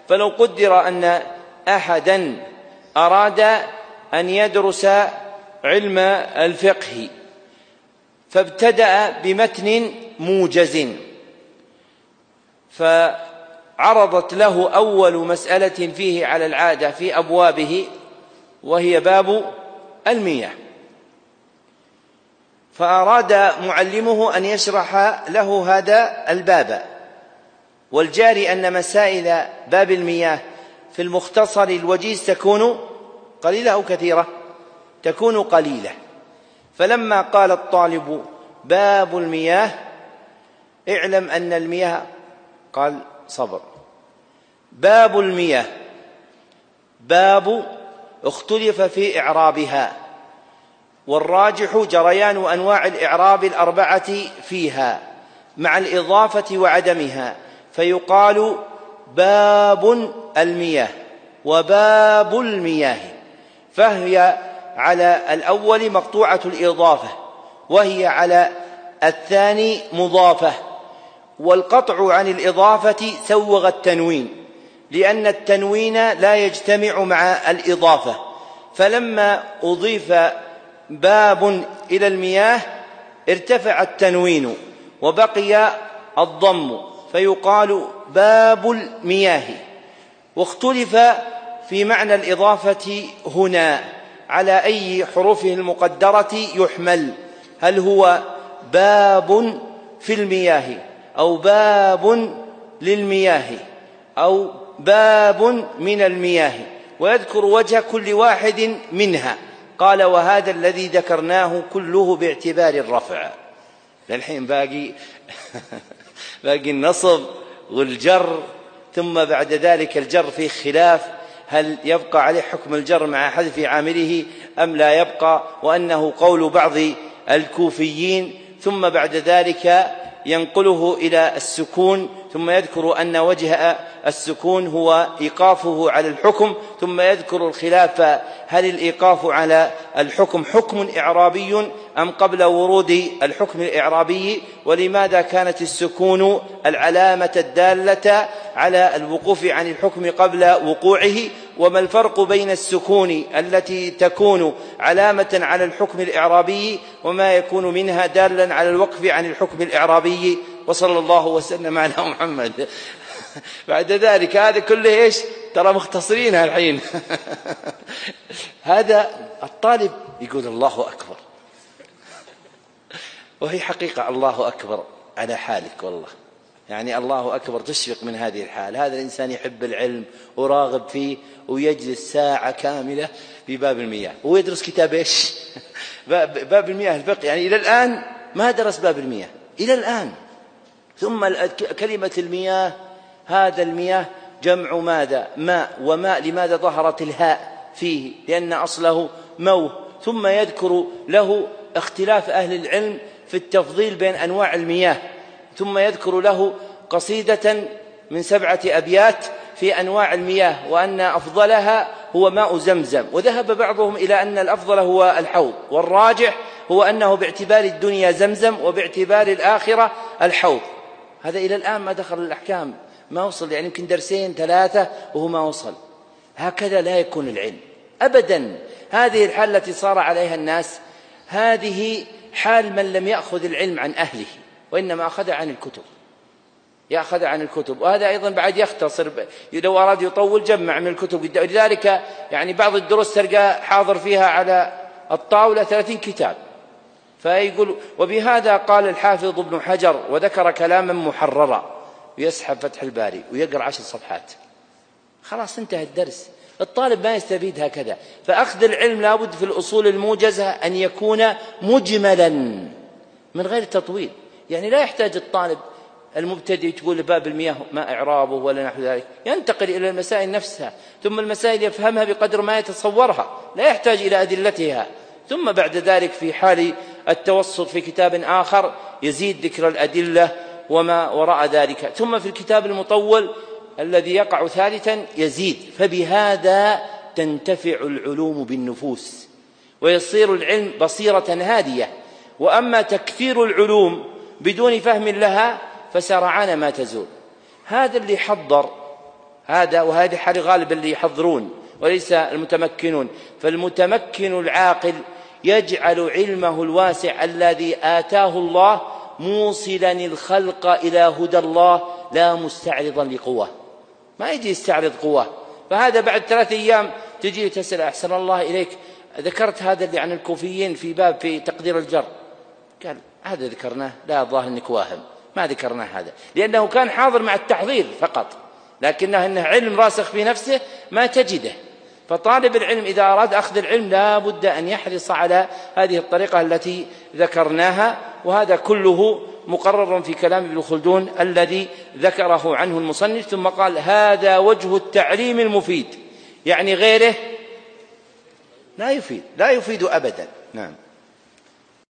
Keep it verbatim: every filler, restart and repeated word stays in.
فلو قدر أن أحدا أراد أن يدرس علم الفقه فابتدأ بمتن موجز، فعرضت له أول مسألة فيه على العادة في أبوابه وهي باب المياه، فأراد معلمه أن يشرح له هذا الباب، والجاري أن مسائل باب المياه في المختصر الوجيز تكون قليلة أو كثيرة؟ تكون قليلة. فلما قال الطالب باب المياه اعلم أن المياه، قال صبر، باب المياه باب اختلف في إعرابها، والراجح جريان أنواع الإعراب الأربعة فيها مع الإضافة وعدمها، فيقال باب المياه وباب المياه، فهي على الأول مقطوعة الإضافة، وهي على الثاني مضافة، والقطع عن الإضافة سوغ التنوين، لأن التنوين لا يجتمع مع الإضافة، فلما أضيف باب إلى المياه ارتفع التنوين وبقي الضم، فيقال باب المياه. واختلف في معنى الإضافة هنا على أي حروفه المقدرة يحمل، هل هو باب في المياه أو باب للمياه أو باب من المياه، ويذكر وجه كل واحد منها. قال وهذا الذي ذكرناه كله باعتبار الرفع. للحين باقي باقي النصب والجر، ثم بعد ذلك الجر فيه خلاف، هل يبقى عليه حكم الجر مع حذف عامله أم لا يبقى، وأنه قول بعض الكوفيين، ثم بعد ذلك ينقله إلى السكون، ثم يذكر أن وجه السكون هو إيقافه على الحكم، ثم يذكر الخلاف هل الإيقاف على الحكم حكم إعرابي أم قبل ورود الحكم الإعرابي، ولماذا كانت السكون العلامة الدالة على الوقوف عن الحكم قبل وقوعه، وما الفرق بين السكون التي تكون علامة على الحكم الإعرابي وما يكون منها دالا على الوقف عن الحكم الإعرابي. وصلى الله وسلم على محمد. بعد ذلك هذا كله إيش؟ ترى مختصرينها الحين. هذا الطالب يقول الله أكبر، وهي حقيقة الله أكبر على حالك والله، يعني الله أكبر تشفق من هذه الحال. هذا الإنسان يحب العلم وراغب فيه ويجلس ساعة كاملة في باب المياه ويدرس كتاب إيش؟ باب المياه الفقه، يعني إلى الآن ما درس باب المياه إلى الآن. ثم كلمة المياه، هذا المياه جمع ماذا؟ ماء، وماء لماذا ظهرت الهاء فيه؟ لأن أصله موه. ثم يذكر له اختلاف أهل العلم في التفضيل بين أنواع المياه، ثم يذكر له قصيدة من سبعة أبيات في أنواع المياه، وأن أفضلها هو ماء زمزم، وذهب بعضهم إلى أن الأفضل هو الحوض، والراجح هو أنه باعتبار الدنيا زمزم وباعتبار الآخرة الحوض. هذا إلى الآن ما دخل الأحكام، ما وصل، يعني يمكن درسين ثلاثة وهو ما وصل. هكذا لا يكون العلم أبدا. هذه الحالة التي صار عليها الناس هذه حال من لم يأخذ العلم عن أهله، وإنما أخذ عن الكتب، يأخذ عن الكتب. وهذا أيضا بعد يختصر، لو أراد يطول جمع من الكتب. لذلك يعني بعض الدروس تلقى حاضر فيها على الطاولة ثلاثين كتاب. فيقول وبهذا قال الحافظ ابن حجر، وذكر كلاما محررا، ويسحب فتح الباري ويقرأ عشر صفحات، خلاص انتهى الدرس. الطالب ما يستفيد هكذا. فأخذ العلم لابد في الأصول الموجزة أن يكون مجملا من غير تطويل، يعني لا يحتاج الطالب المبتدئ تقول باب المياه ما إعرابه ولا نحو ذلك، ينتقل إلى المسائل نفسها، ثم المسائل يفهمها بقدر ما يتصورها، لا يحتاج إلى أدلتها. ثم بعد ذلك في حال التوسط في كتاب آخر يزيد ذكر الأدلة وما وراء ذلك. ثم في الكتاب المطول الذي يقع ثالثا يزيد. فبهذا تنتفع العلوم بالنفوس ويصير العلم بصيرة هادية. وأما تكثير العلوم بدون فهم لها فسرعان ما تزول. هذا اللي حضر هذا وهذه حال غالبا اللي يحضرون وليس المتمكنون. فالمتمكن العاقل يجعل علمه الواسع الذي آتاه الله موصلا الخلق إلى هدى الله لا مستعرضا لقوة، ما يجي يستعرض قوة. فهذا بعد ثلاثة أيام تجي تسأل أحسن الله إليك ذكرت هذا اللي عن الكوفيين في باب في تقدير الجر، قال هذا ذكرناه، لا الظاهر انك واهم، ما ذكرناه هذا، لأنه كان حاضر مع التحضير فقط، لكنه إنه علم راسخ في نفسه ما تجده. فطالب العلم إذا أراد أخذ العلم لا بد أن يحرص على هذه الطريقة التي ذكرناها، وهذا كله مقرر في كلام ابن خلدون الذي ذكره عنه المصنف. ثم قال هذا وجه التعليم المفيد، يعني غيره لا يفيد، لا يفيد أبدا. نعم.